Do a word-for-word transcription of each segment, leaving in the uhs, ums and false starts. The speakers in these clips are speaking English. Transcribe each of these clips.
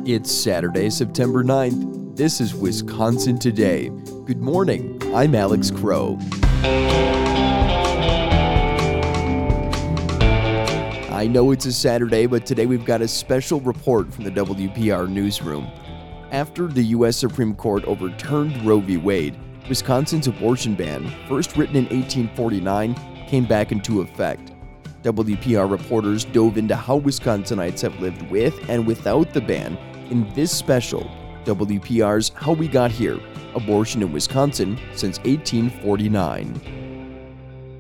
It's Saturday, September ninth. This is Wisconsin Today. Good morning. I'm Alex Crow. I know it's a Saturday, but today we've got a special report from the W P R newsroom. After the U S Supreme Court overturned Roe v. Wade, Wisconsin's abortion ban, first written in eighteen forty-nine, came back into effect. W P R reporters dove into how Wisconsinites have lived with and without the ban in this special, W P R's How We Got Here, Abortion in Wisconsin Since eighteen forty-nine.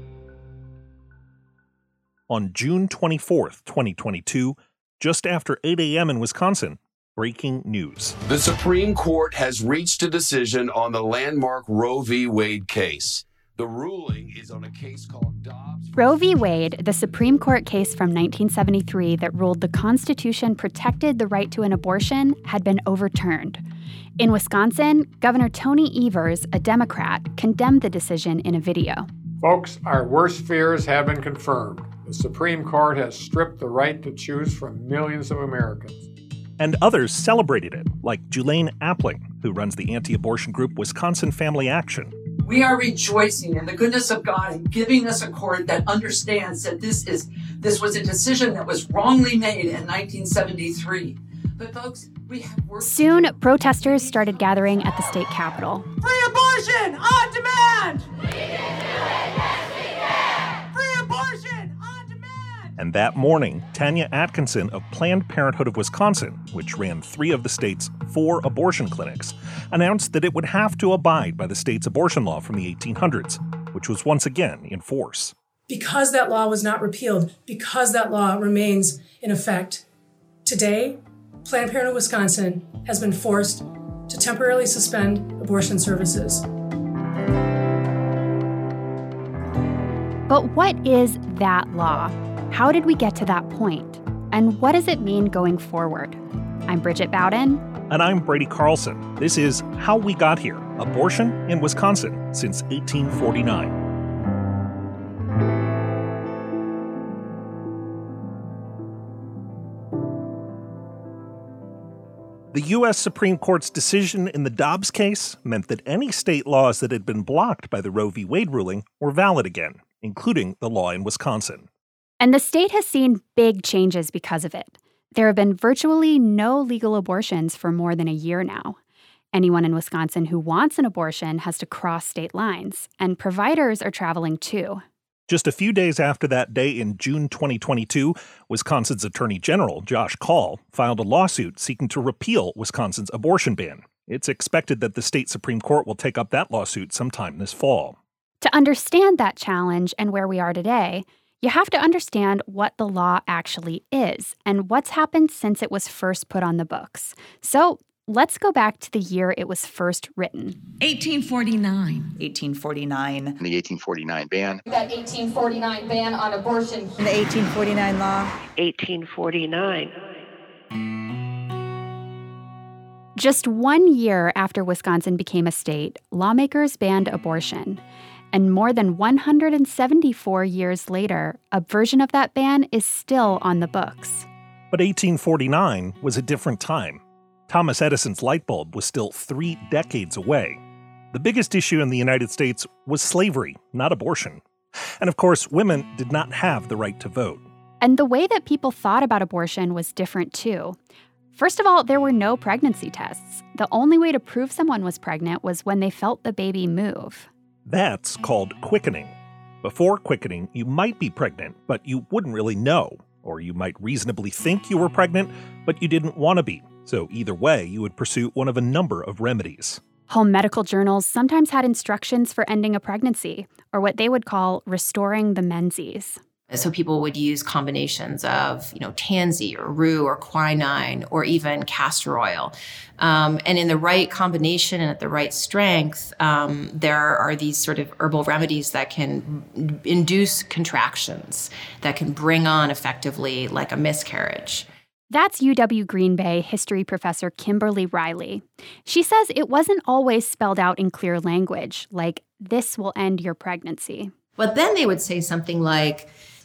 On June twenty-fourth, twenty twenty-two, just after eight a.m. in Wisconsin, breaking news. The Supreme Court has reached a decision on the landmark Roe v. Wade case. The ruling is on a case called Dobbs. Roe v. Wade, the Supreme Court case from nineteen seventy-three that ruled the Constitution protected the right to an abortion, had been overturned. In Wisconsin, Governor Tony Evers, a Democrat, condemned the decision in a video. Folks, our worst fears have been confirmed. The Supreme Court has stripped the right to choose from millions of Americans. And others celebrated it, like Julaine Appling, who runs the anti-abortion group Wisconsin Family Action. We are rejoicing in the goodness of God and giving us a court that understands that this is this was a decision that was wrongly made in nineteen seventy-three. But folks, we have work. Soon, protesters started gathering at the state capitol. Free abortion on demand! And that morning, Tanya Atkinson of Planned Parenthood of Wisconsin, which ran three of the state's four abortion clinics, announced that it would have to abide by the state's abortion law from the eighteen hundreds, which was once again in force. Because that law was not repealed, because that law remains in effect, today, Planned Parenthood of Wisconsin has been forced to temporarily suspend abortion services. But what is that law? How did we get to that point? And what does it mean going forward? I'm Bridget Bowden. And I'm Brady Carlson. This is How We Got Here, Abortion in Wisconsin Since eighteen forty-nine. The U S Supreme Court's decision in the Dobbs case meant that any state laws that had been blocked by the Roe v. Wade ruling were valid again, including the law in Wisconsin. And the state has seen big changes because of it. There have been virtually no legal abortions for more than a year now. Anyone in Wisconsin who wants an abortion has to cross state lines, and providers are traveling too. Just a few days after that day in June twenty twenty-two, Wisconsin's Attorney General, Josh Kaul, filed a lawsuit seeking to repeal Wisconsin's abortion ban. It's expected that the state Supreme Court will take up that lawsuit sometime this fall. To understand that challenge and where we are today, you have to understand what the law actually is and what's happened since it was first put on the books. So let's go back to the year it was first written. eighteen forty-nine. eighteen forty-nine. The eighteen forty-nine ban. That eighteen forty-nine ban on abortion. The eighteen forty-nine law. eighteen forty-nine. Just one year after Wisconsin became a state, lawmakers banned abortion. And more than one hundred seventy-four years later, a version of that ban is still on the books. But eighteen forty-nine was a different time. Thomas Edison's light bulb was still three decades away. The biggest issue in the United States was slavery, not abortion. And of course, women did not have the right to vote. And the way that people thought about abortion was different too. First of all, there were no pregnancy tests. The only way to prove someone was pregnant was when they felt the baby move. That's called quickening. Before quickening, you might be pregnant, but you wouldn't really know. Or you might reasonably think you were pregnant, but you didn't want to be. So either way, you would pursue one of a number of remedies. Home medical journals sometimes had instructions for ending a pregnancy, or what they would call restoring the menses. So people would use combinations of, you know, tansy or rue or quinine or even castor oil. Um, and in the right combination and at the right strength, um, there are these sort of herbal remedies that can induce contractions, that can bring on effectively like a miscarriage. That's U W Green Bay history professor Kimberly Riley. She says it wasn't always spelled out in clear language, like, this will end your pregnancy. But then they would say something like,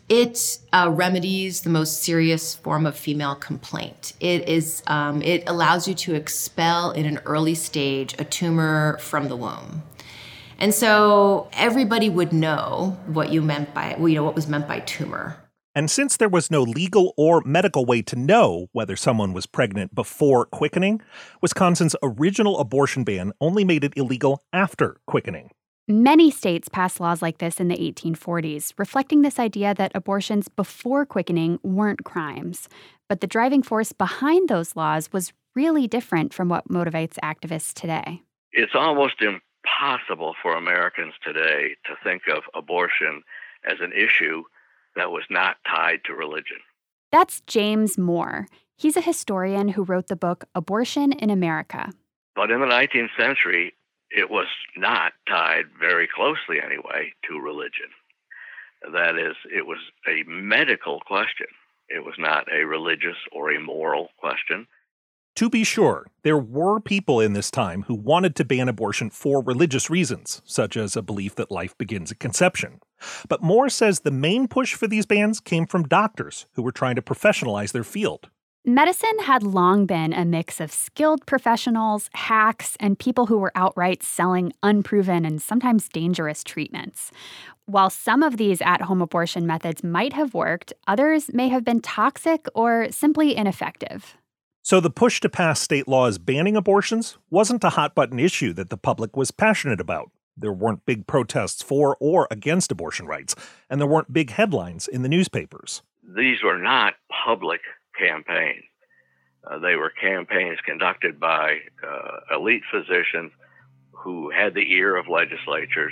It uh, remedies the most serious form of female complaint. It is. Um, it allows you to expel in an early stage a tumor from the womb, and so everybody would know what you meant by, well, you know, what was meant by tumor. And since there was no legal or medical way to know whether someone was pregnant before quickening, Wisconsin's original abortion ban only made it illegal after quickening. Many states passed laws like this in the eighteen forties, reflecting this idea that abortions before quickening weren't crimes. But the driving force behind those laws was really different from what motivates activists today. It's almost impossible for Americans today to think of abortion as an issue that was not tied to religion. That's James Moore. He's a historian who wrote the book Abortion in America. But in the nineteenth century, it was not tied very closely anyway to religion. That is, it was a medical question. It was not a religious or a moral question. To be sure, there were people in this time who wanted to ban abortion for religious reasons, such as a belief that life begins at conception. But Moore says the main push for these bans came from doctors who were trying to professionalize their field. Medicine had long been a mix of skilled professionals, hacks, and people who were outright selling unproven and sometimes dangerous treatments. While some of these at-home abortion methods might have worked, others may have been toxic or simply ineffective. So the push to pass state laws banning abortions wasn't a hot-button issue that the public was passionate about. There weren't big protests for or against abortion rights, and there weren't big headlines in the newspapers. These were not public campaigns. Uh, they were campaigns conducted by uh, elite physicians who had the ear of legislatures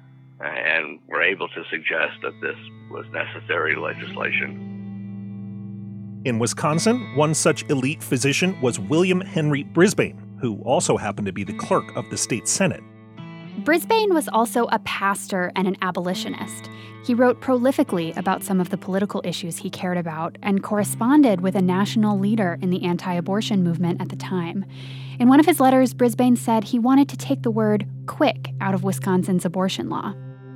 and were able to suggest that this was necessary legislation. In Wisconsin, one such elite physician was William Henry Brisbane, who also happened to be the clerk of the state Senate. Brisbane was also a pastor and an abolitionist. He wrote prolifically about some of the political issues he cared about and corresponded with a national leader in the anti-abortion movement at the time. In one of his letters, Brisbane said he wanted to take the word quick out of Wisconsin's abortion law.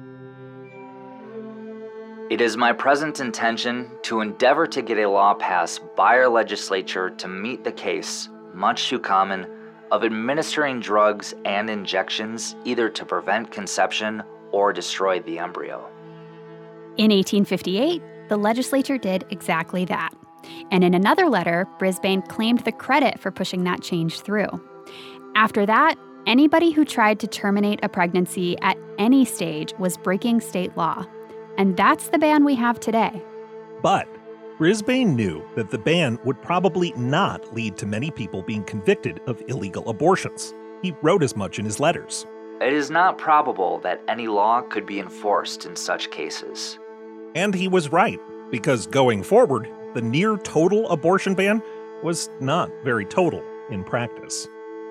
It is my present intention to endeavor to get a law passed by our legislature to meet the case, much too common, of administering drugs and injections either to prevent conception or destroy the embryo. In eighteen fifty-eight, the legislature did exactly that. And in another letter, Brisbane claimed the credit for pushing that change through. After that, anybody who tried to terminate a pregnancy at any stage was breaking state law. And that's the ban we have today. But Brisbane knew that the ban would probably not lead to many people being convicted of illegal abortions. He wrote as much in his letters. It is not probable that any law could be enforced in such cases. And he was right, because going forward, the near total abortion ban was not very total in practice.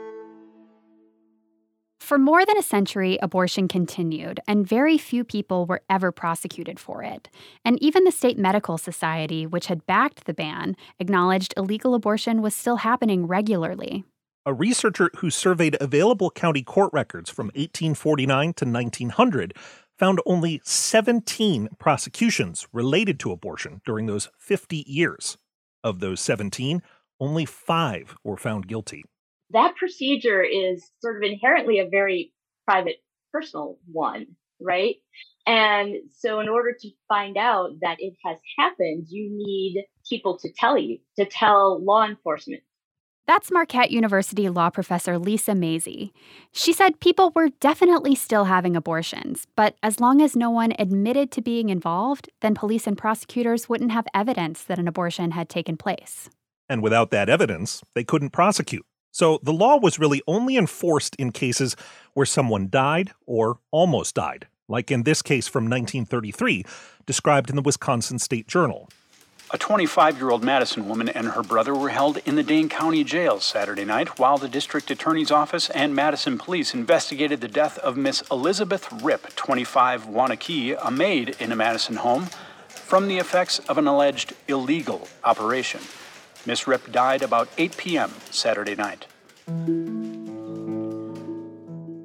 For more than a century, abortion continued, and very few people were ever prosecuted for it. And even the State Medical Society, which had backed the ban, acknowledged illegal abortion was still happening regularly. A researcher who surveyed available county court records from eighteen forty-nine to nineteen hundred found only seventeen prosecutions related to abortion during those fifty years. Of those seventeen, only five were found guilty. That procedure is sort of inherently a very private, personal one, right? And so in order to find out that it has happened, you need people to tell you, to tell law enforcement. That's Marquette University law professor Lisa Mazie. She said people were definitely still having abortions, but as long as no one admitted to being involved, then police and prosecutors wouldn't have evidence that an abortion had taken place. And without that evidence, they couldn't prosecute. So the law was really only enforced in cases where someone died or almost died, like in this case from nineteen thirty-three, described in the Wisconsin State Journal. A twenty-five-year-old Madison woman and her brother were held in the Dane County Jail Saturday night while the district attorney's office and Madison police investigated the death of Miss Elizabeth Ripp, twenty-five, Wanakee, a maid in a Madison home, from the effects of an alleged illegal operation. Miss Ripp died about eight p.m. Saturday night.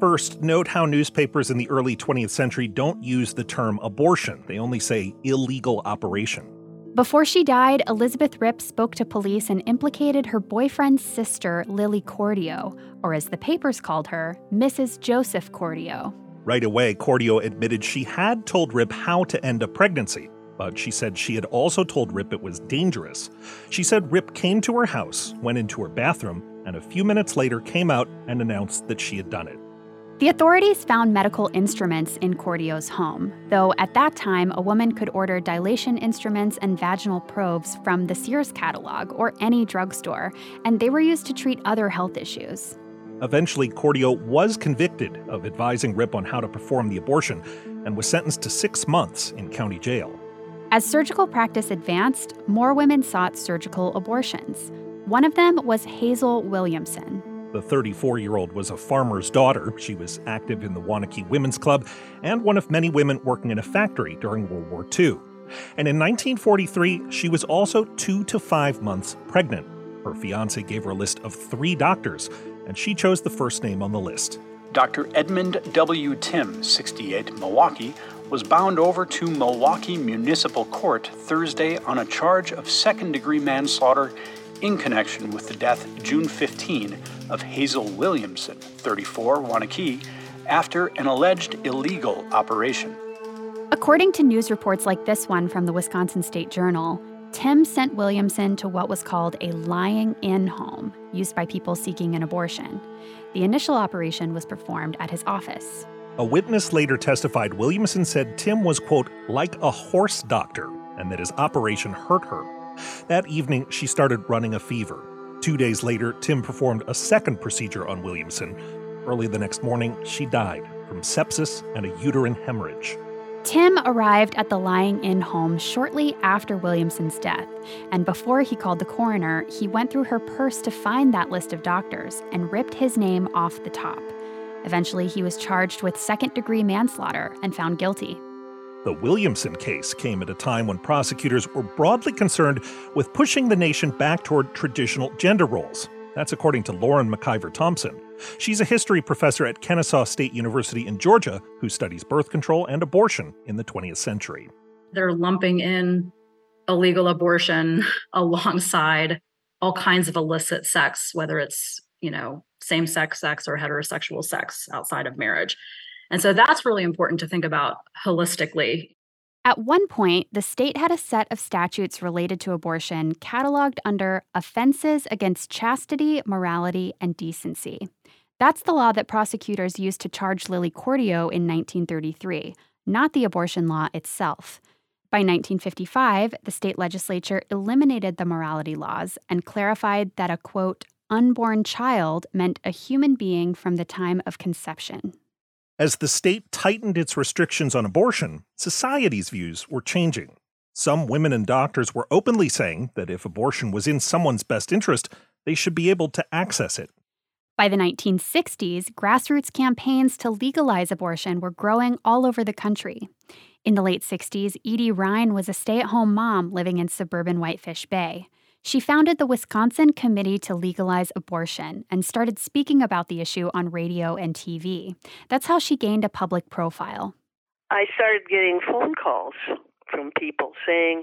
First, note how newspapers in the early twentieth century don't use the term abortion. They only say illegal operation. Before she died, Elizabeth Ripp spoke to police and implicated her boyfriend's sister, Lily Cordio, or as the papers called her, Missus Joseph Cordio. Right away, Cordio admitted she had told Ripp how to end a pregnancy, but she said she had also told Ripp it was dangerous. She said Ripp came to her house, went into her bathroom, and a few minutes later came out and announced that she had done it. The authorities found medical instruments in Cordio's home, though at that time a woman could order dilation instruments and vaginal probes from the Sears catalog or any drugstore, and they were used to treat other health issues. Eventually, Cordio was convicted of advising Ripp on how to perform the abortion and was sentenced to six months in county jail. As surgical practice advanced, more women sought surgical abortions. One of them was Hazel Williamson. The thirty-four-year-old was a farmer's daughter. She was active in the Waunakee Women's Club and one of many women working in a factory during World War Two. And in nineteen forty-three, she was also two to five months pregnant. Her fiancé gave her a list of three doctors, and she chose the first name on the list. Doctor Edmund W. Tim, sixty-eight, Milwaukee, was bound over to Milwaukee Municipal Court Thursday on a charge of second-degree manslaughter in connection with the death June fifteenth of Hazel Williamson, thirty-four, Waunakee, after an alleged illegal operation. According to news reports like this one from the Wisconsin State Journal, Tim sent Williamson to what was called a lying-in home, used by people seeking an abortion. The initial operation was performed at his office. A witness later testified Williamson said Tim was, quote, like a horse doctor, and that his operation hurt her. That evening, she started running a fever. Two days later, Tim performed a second procedure on Williamson. Early the next morning, she died from sepsis and a uterine hemorrhage. Tim arrived at the lying-in home shortly after Williamson's death, and before he called the coroner, he went through her purse to find that list of doctors and ripped his name off the top. Eventually, he was charged with second-degree manslaughter and found guilty. The Williamson case came at a time when prosecutors were broadly concerned with pushing the nation back toward traditional gender roles. That's according to Lauren McIver Thompson. She's a history professor at Kennesaw State University in Georgia who studies birth control and abortion in the twentieth century. They're lumping in illegal abortion alongside all kinds of illicit sex, whether it's, you know, same-sex sex or heterosexual sex outside of marriage. And so that's really important to think about holistically. At one point, the state had a set of statutes related to abortion cataloged under Offenses Against Chastity, Morality, and Decency. That's the law that prosecutors used to charge Lily Cordio in nineteen thirty-three, not the abortion law itself. By nineteen fifty-five, the state legislature eliminated the morality laws and clarified that a, quote, unborn child meant a human being from the time of conception. As the state tightened its restrictions on abortion, society's views were changing. Some women and doctors were openly saying that if abortion was in someone's best interest, they should be able to access it. By the nineteen sixties, grassroots campaigns to legalize abortion were growing all over the country. In the late sixties, Edie Ryan was a stay-at-home mom living in suburban Whitefish Bay. She founded the Wisconsin Committee to Legalize Abortion and started speaking about the issue on radio and T V. That's how she gained a public profile. I started getting phone calls from people saying,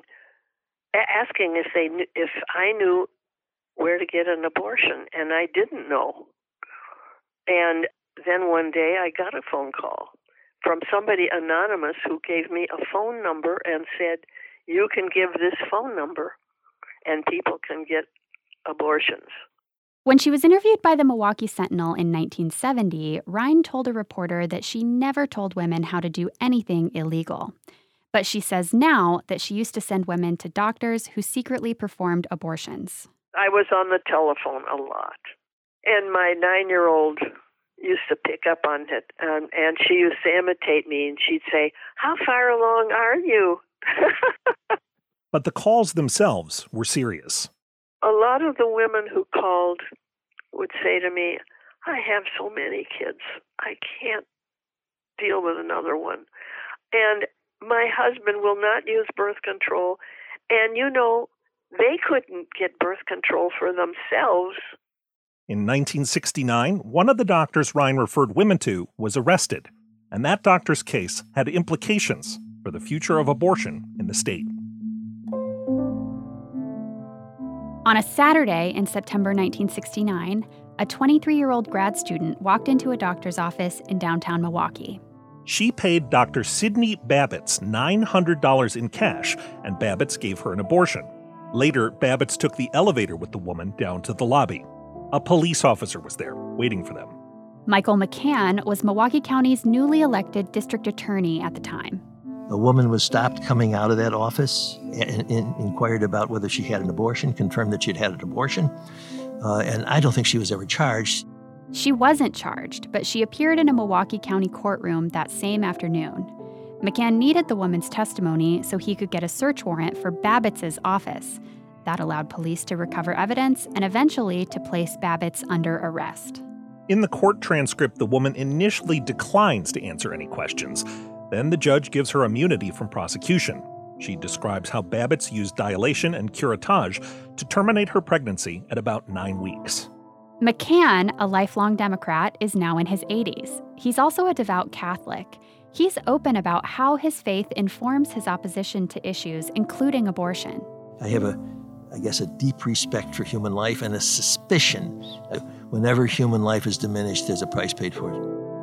asking if they knew, if I knew where to get an abortion, and I didn't know. And then one day I got a phone call from somebody anonymous who gave me a phone number and said, you can give this phone number and people can get abortions. When she was interviewed by the Milwaukee Sentinel in nineteen seventy, Ryan told a reporter that she never told women how to do anything illegal. But she says now that she used to send women to doctors who secretly performed abortions. I was on the telephone a lot, and my nine-year-old used to pick up on it, um, and she used to imitate me, and she'd say, how far along are you? But the calls themselves were serious. A lot of the women who called would say to me, I have so many kids, I can't deal with another one. And my husband will not use birth control. And, you know, they couldn't get birth control for themselves. In nineteen sixty-nine, one of the doctors Ryan referred women to was arrested, and that doctor's case had implications for the future of abortion in the state. On a Saturday in September nineteen sixty-nine, a twenty-three-year-old grad student walked into a doctor's office in downtown Milwaukee. She paid Doctor Sidney Babbitts nine hundred dollars in cash, and Babbitts gave her an abortion. Later, Babbitts took the elevator with the woman down to the lobby. A police officer was there, waiting for them. Michael McCann was Milwaukee County's newly elected district attorney at the time. A woman was stopped coming out of that office and, and inquired about whether she had an abortion, confirmed that she'd had an abortion, uh, and I don't think she was ever charged. She wasn't charged, but she appeared in a Milwaukee County courtroom that same afternoon. McCann needed the woman's testimony so he could get a search warrant for Babbitts' office. That allowed police to recover evidence and eventually to place Babbitts under arrest. In the court transcript, the woman initially declines to answer any questions. Then the judge gives her immunity from prosecution. She describes how Babbitts used dilation and curettage to terminate her pregnancy at about nine weeks. McCann, a lifelong Democrat, is now in his eighties. He's also a devout Catholic. He's open about how his faith informs his opposition to issues, including abortion. I have a, I guess, a deep respect for human life and a suspicion that whenever human life is diminished, there's a price paid for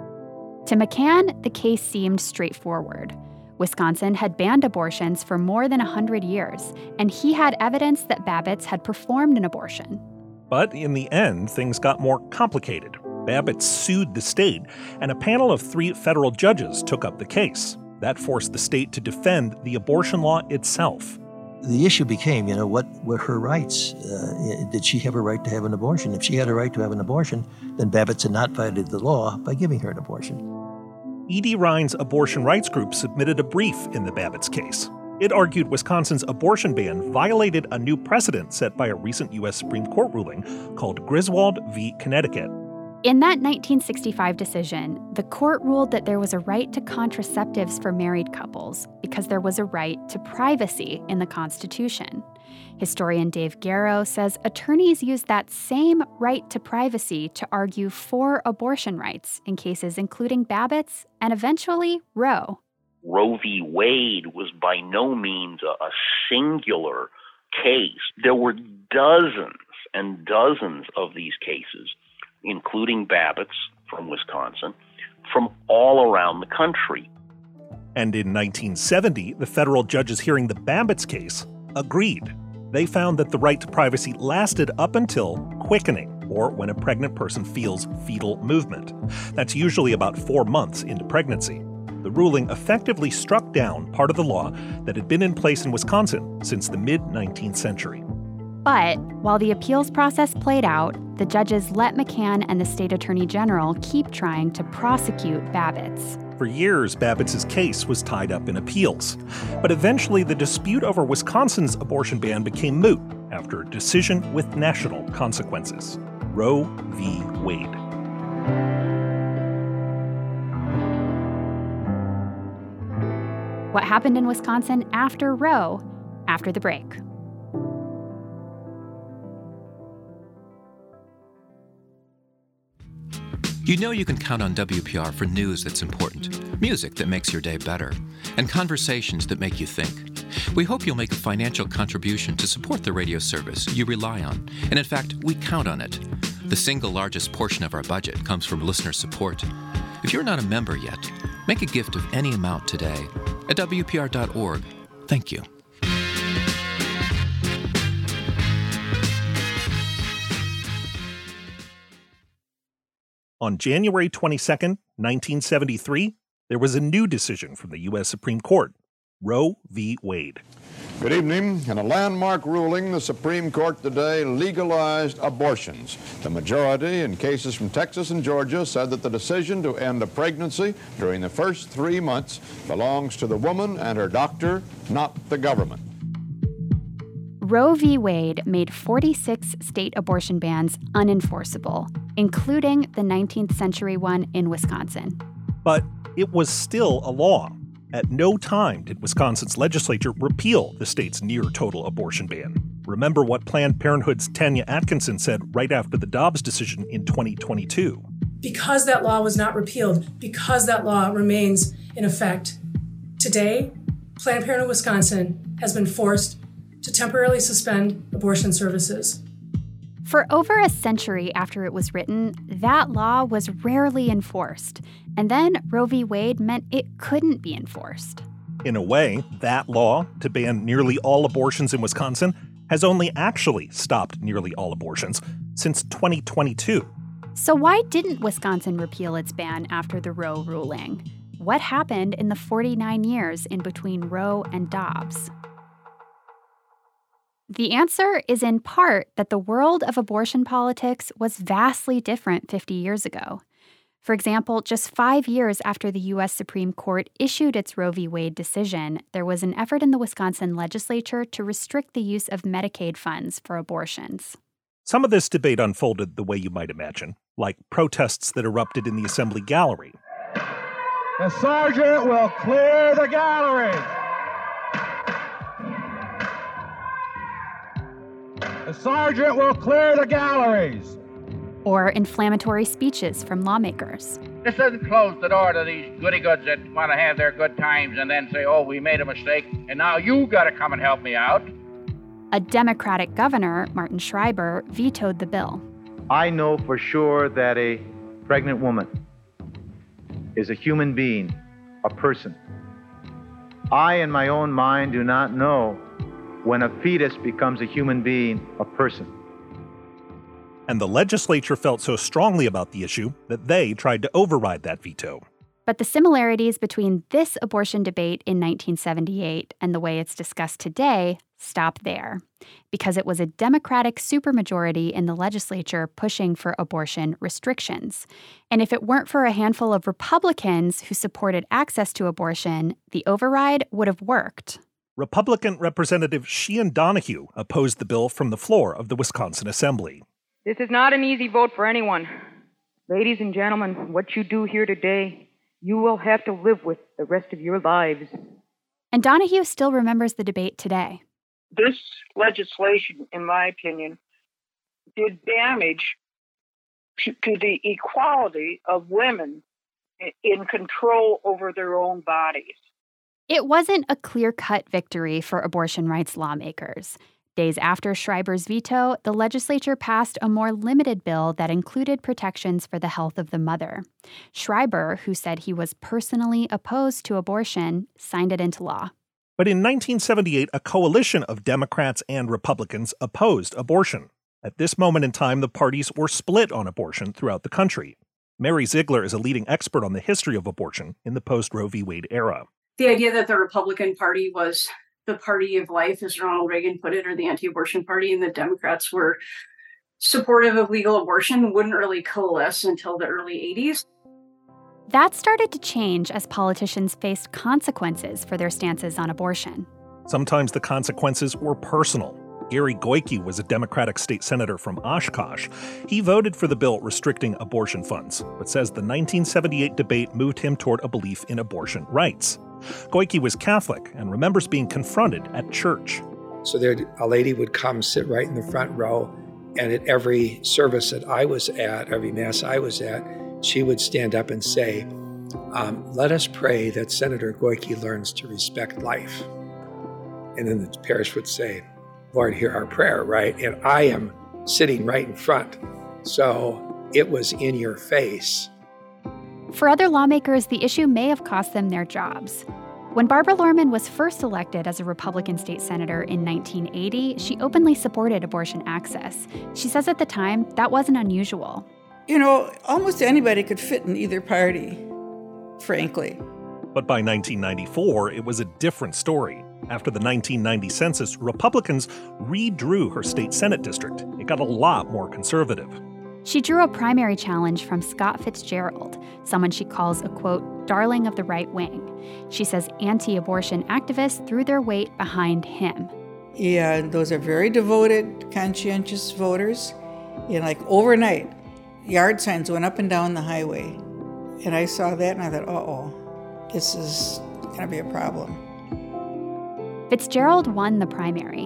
it. To McCann, the case seemed straightforward. Wisconsin had banned abortions for more than one hundred years, and he had evidence that Babbitts had performed an abortion. But in the end, things got more complicated. Babbitts sued the state, and a panel of three federal judges took up the case. That forced the state to defend the abortion law itself. The issue became, you know, what were her rights? Uh, did she have a right to have an abortion? If she had a right to have an abortion, then Babbitts had not violated the law by giving her an abortion. Edie Ryan's abortion rights group submitted a brief in the Babbitts case. It argued Wisconsin's abortion ban violated a new precedent set by a recent U S Supreme Court ruling called Griswold v. Connecticut. In that nineteen sixty-five decision, the court ruled that there was a right to contraceptives for married couples because there was a right to privacy in the Constitution. Historian Dave Garrow says attorneys use that same right to privacy to argue for abortion rights in cases including Babbitts and eventually Roe. Roe v. Wade was by no means a, a singular case. There were dozens and dozens of these cases, including Babbitts from Wisconsin, from all around the country. And in nineteen seventy, the federal judges hearing the Babbitts case agreed. They found that the right to privacy lasted up until quickening, or when a pregnant person feels fetal movement. That's usually about four months into pregnancy. The ruling effectively struck down part of the law that had been in place in Wisconsin since the mid-nineteenth century. But while the appeals process played out, the judges let McCann and the state attorney general keep trying to prosecute Babbitts. For years, Babbitts' case was tied up in appeals. But eventually, the dispute over Wisconsin's abortion ban became moot after a decision with national consequences. Roe v. Wade. What happened in Wisconsin after Roe, after the break. You know you can count on W P R for news that's important, music that makes your day better, and conversations that make you think. We hope you'll make a financial contribution to support the radio service you rely on, and in fact, we count on it. The single largest portion of our budget comes from listener support. If you're not a member yet, make a gift of any amount today at W P R dot org. Thank you. On January twenty-second, nineteen seventy-three, there was a new decision from the U S Supreme Court, Roe v. Wade. Good evening. In a landmark ruling, the Supreme Court today legalized abortions. The majority in cases from Texas and Georgia said that the decision to end a pregnancy during the first three months belongs to the woman and her doctor, not the government. Roe v. Wade made forty-six state abortion bans unenforceable, including the nineteenth century one in Wisconsin. But it was still a law. At no time did Wisconsin's legislature repeal the state's near-total abortion ban. Remember what Planned Parenthood's Tanya Atkinson said right after the Dobbs decision in twenty twenty-two. Because that law was not repealed, because that law remains in effect, today, Planned Parenthood Wisconsin has been forced to temporarily suspend abortion services. For over a century after it was written, that law was rarely enforced. And then Roe v. Wade meant it couldn't be enforced. In a way, that law, to ban nearly all abortions in Wisconsin, has only actually stopped nearly all abortions since twenty twenty-two. So why didn't Wisconsin repeal its ban after the Roe ruling? What happened in the forty-nine years in between Roe and Dobbs? The answer is in part that the world of abortion politics was vastly different fifty years ago. For example, just five years after the U S Supreme Court issued its Roe v. Wade decision, there was an effort in the Wisconsin legislature to restrict the use of Medicaid funds for abortions. Some of this debate unfolded the way you might imagine, like protests that erupted in the Assembly gallery. The sergeant will clear the gallery. The sergeant will clear the galleries. Or inflammatory speeches from lawmakers. This doesn't close the door to these goody-goods that want to have their good times and then say, oh, we made a mistake, and now you got to come and help me out. A Democratic governor, Martin Schreiber, vetoed the bill. I know for sure that a pregnant woman is a human being, a person. I, in my own mind, do not know when a fetus becomes a human being, a person. And the legislature felt so strongly about the issue that they tried to override that veto. But the similarities between this abortion debate in nineteen seventy-eight and the way it's discussed today stop there, because it was a Democratic supermajority in the legislature pushing for abortion restrictions. And if it weren't for a handful of Republicans who supported access to abortion, the override would have worked. Republican Representative Sheehan Donahue opposed the bill from the floor of the Wisconsin Assembly. This is not an easy vote for anyone. Ladies and gentlemen, what you do here today, you will have to live with the rest of your lives. And Donahue still remembers the debate today. This legislation, in my opinion, did damage to, to the equality of women in control over their own bodies. It wasn't a clear-cut victory for abortion rights lawmakers. Days after Schreiber's veto, the legislature passed a more limited bill that included protections for the health of the mother. Schreiber, who said he was personally opposed to abortion, signed it into law. But in nineteen seventy-eight, a coalition of Democrats and Republicans opposed abortion. At this moment in time, the parties were split on abortion throughout the country. Mary Ziegler is a leading expert on the history of abortion in the post-Roe v. Wade era. The idea that the Republican Party was the party of life, as Ronald Reagan put it, or the anti-abortion party, and the Democrats were supportive of legal abortion wouldn't really coalesce until the early eighties. That started to change as politicians faced consequences for their stances on abortion. Sometimes the consequences were personal. Gary Goyke was a Democratic state senator from Oshkosh. He voted for the bill restricting abortion funds, but says the nineteen seventy-eight debate moved him toward a belief in abortion rights. Goyke was Catholic and remembers being confronted at church. So there, a lady would come sit right in the front row, and at every service that I was at, every mass I was at, she would stand up and say, um, let us pray that Senator Goyke learns to respect life. And then the parish would say, Lord, hear our prayer, right? And I am sitting right in front. So it was in your face. For other lawmakers, the issue may have cost them their jobs. When Barbara Lorman was first elected as a Republican state senator in nineteen eighty, she openly supported abortion access. She says at the time that wasn't unusual. You know, almost anybody could fit in either party, frankly. But by nineteen ninety-four, it was a different story. After the nineteen ninety census, Republicans redrew her state Senate district. It got a lot more conservative. She drew a primary challenge from Scott Fitzgerald, someone she calls a, quote, darling of the right wing. She says anti-abortion activists threw their weight behind him. Yeah, those are very devoted, conscientious voters. And like overnight, yard signs went up and down the highway. And I saw that and I thought, uh-oh, this is going to be a problem. Fitzgerald won the primary.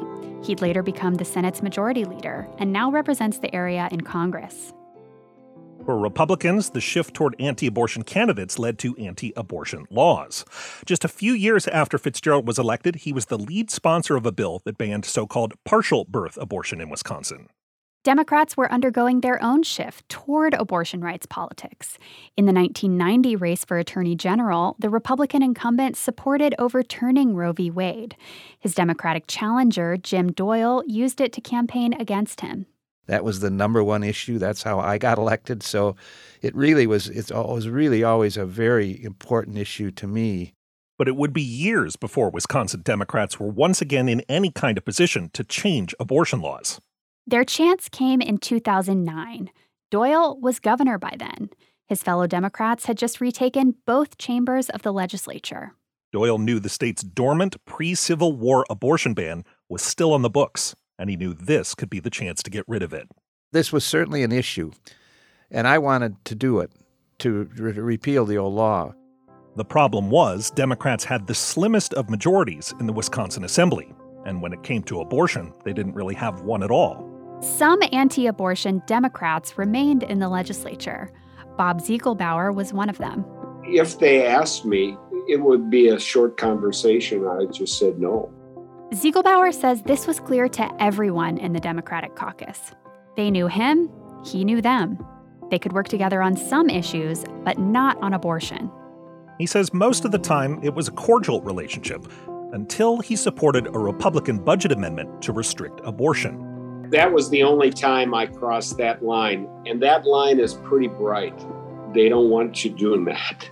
He'd later become the Senate's majority leader and now represents the area in Congress. For Republicans, the shift toward anti-abortion candidates led to anti-abortion laws. Just a few years after Fitzgerald was elected, he was the lead sponsor of a bill that banned so-called partial birth abortion in Wisconsin. Democrats were undergoing their own shift toward abortion rights politics. In the nineteen ninety race for Attorney General, the Republican incumbent supported overturning Roe v. Wade. His Democratic challenger, Jim Doyle, used it to campaign against him. That was the number one issue. That's how I got elected. So it really was, it was really always a very important issue to me. But it would be years before Wisconsin Democrats were once again in any kind of position to change abortion laws. Their chance came in two thousand nine. Doyle was governor by then. His fellow Democrats had just retaken both chambers of the legislature. Doyle knew the state's dormant pre-Civil War abortion ban was still on the books, and he knew this could be the chance to get rid of it. This was certainly an issue, and I wanted to do it, to re- repeal the old law. The problem was Democrats had the slimmest of majorities in the Wisconsin Assembly, and when it came to abortion, they didn't really have one at all. Some anti-abortion Democrats remained in the legislature. Bob Ziegelbauer was one of them. If they asked me, it would be a short conversation. I just said no. Ziegelbauer says this was clear to everyone in the Democratic caucus. They knew him, he knew them. They could work together on some issues, but not on abortion. He says most of the time it was a cordial relationship, until he supported a Republican budget amendment to restrict abortion. That was the only time I crossed that line, and that line is pretty bright. They don't want you doing that.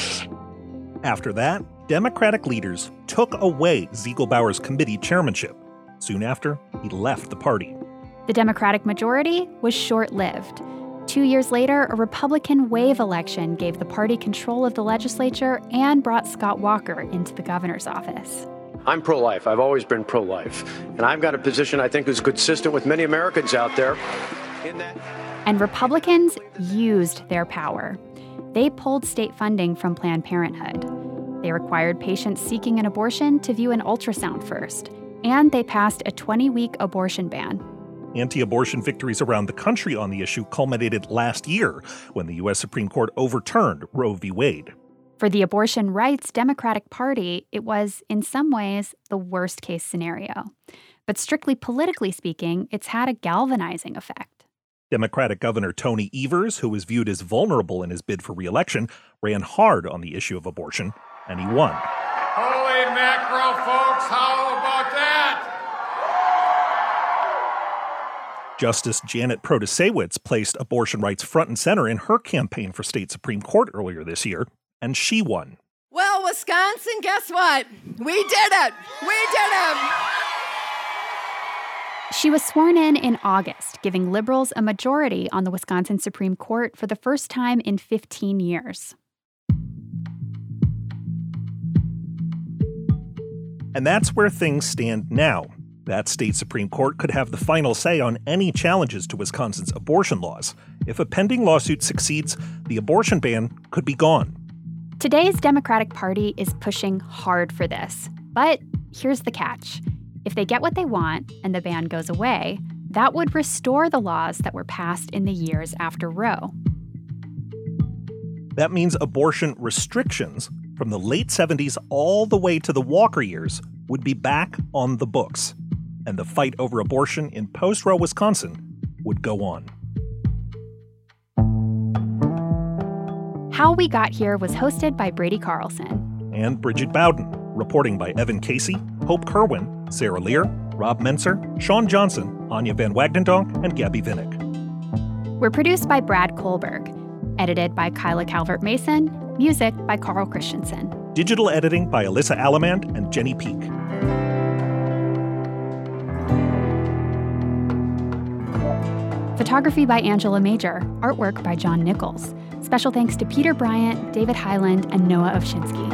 After that, Democratic leaders took away Ziegelbauer's committee chairmanship. Soon after, he left the party. The Democratic majority was short-lived. Two years later, a Republican wave election gave the party control of the legislature and brought Scott Walker into the governor's office. I'm pro-life. I've always been pro-life. And I've got a position I think is consistent with many Americans out there. In that. And Republicans used their power. They pulled state funding from Planned Parenthood. They required patients seeking an abortion to view an ultrasound first. And they passed a twenty-week abortion ban. Anti-abortion victories around the country on the issue culminated last year when the U S Supreme Court overturned Roe v. Wade. For the abortion rights Democratic Party, it was, in some ways, the worst-case scenario. But strictly politically speaking, it's had a galvanizing effect. Democratic Governor Tony Evers, who was viewed as vulnerable in his bid for re-election, ran hard on the issue of abortion, and he won. Holy mackerel, folks, how about that? Justice Janet Protasewicz placed abortion rights front and center in her campaign for state Supreme Court earlier this year, and she won. Well, Wisconsin, guess what? We did it! We did it! She was sworn in in August, giving liberals a majority on the Wisconsin Supreme Court for the first time in fifteen years. And that's where things stand now. That state Supreme Court could have the final say on any challenges to Wisconsin's abortion laws. If a pending lawsuit succeeds, the abortion ban could be gone. Today's Democratic Party is pushing hard for this. But here's the catch. If they get what they want and the ban goes away, that would restore the laws that were passed in the years after Roe. That means abortion restrictions from the late seventies all the way to the Walker years would be back on the books. And the fight over abortion in post-Roe Wisconsin would go on. How We Got Here was hosted by Brady Carlson and Bridget Bowden, reporting by Evan Casey, Hope Kerwin, Sarah Lear, Rob Menser, Sean Johnson, Anya Van Wagnendonk, and Gabby Vinnick. We're produced by Brad Kohlberg, edited by Kyla Calvert-Mason, music by Carl Christensen. Digital editing by Alyssa Alamand and Jenny Peak. Photography by Angela Major, artwork by John Nichols. Special thanks to Peter Bryant, David Highland, and Noah Ovshinsky.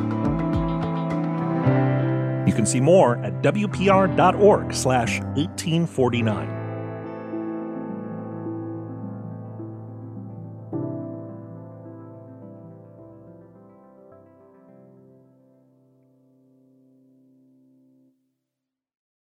You can see more at W P R dot org slash eighteen forty-nine.